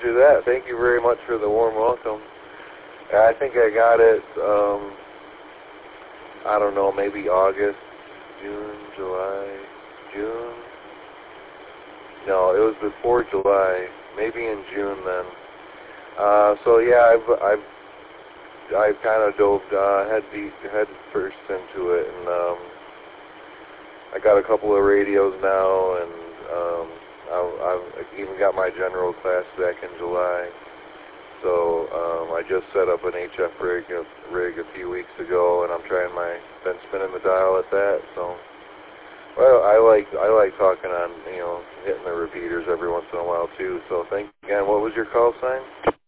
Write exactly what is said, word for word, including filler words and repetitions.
Roger that. Thank you very much for the warm welcome. I think I got it, um, I don't know, maybe August, June, July, June. No, it was before July, maybe in June then. Uh, so yeah, I've I've I've kind of dove uh, head deep, head first into it, and um, I got a couple of radios now, and um, I've, I've even got my general class back in July. So um, I just set up an H F rig a, rig a few weeks ago, and I'm trying my been spinning the dial at that. So. Well, I like I like talking on, you know, hitting the repeaters every once in a while too. So thank you again. What was your call sign?